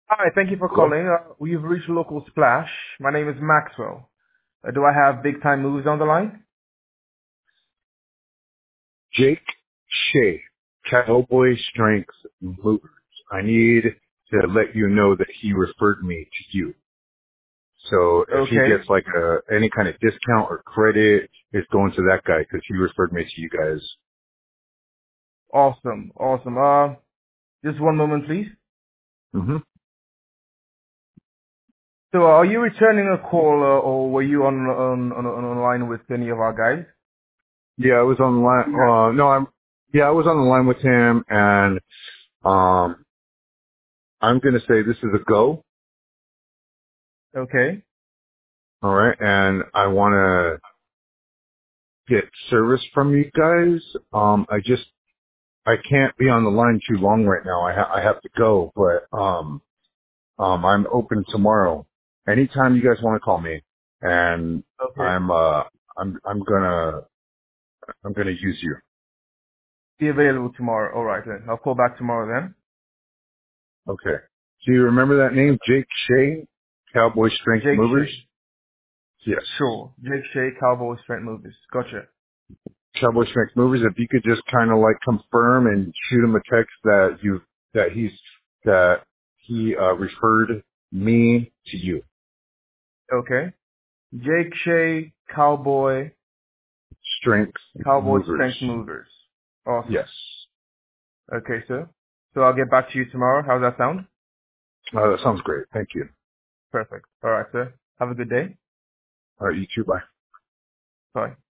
Hi, thank you for Hello? calling. We've reached Local Splash. My name is Maxwell. Do I have Big Time Moves on the line? Jake Shea, Cowboy Strength Movers. I need to let you know that he referred me to you. So if he Okay, gets like any kind of discount or credit, it's going to that guy because he referred me to you guys. awesome, awesome. Just one moment, please. hmm So, are you returning a call, or were you on line with any of our guys? Yeah, I was on the line. No, I was on the line with him and, um, I'm going to say this is a go. Okay, All right. And I want to get service from you guys. I can't be on the line too long right now. I have to go, but I'm open tomorrow. Anytime you guys want to call me, and okay. I'm uh I'm I'm gonna I'm gonna use you. Be available tomorrow. All right then. I'll call back tomorrow then. Okay. Do you remember that name, Jake Shea, Cowboy Strength Jake Movers? Shea. Yes. Sure. Jake Shea, Cowboy Strength Movies. Gotcha. Cowboy Strength Movers. If you could just kind of like confirm and shoot him a text that he's that he referred me to you. Okay. Jake Shea, Strength Cowboy Movers. Strength Movers. Awesome. Yes. Okay, sir. So I'll get back to you tomorrow. How's that sound? That sounds great. Thank you. Perfect. All right, sir. Have a good day. All right, you too. Bye. Bye.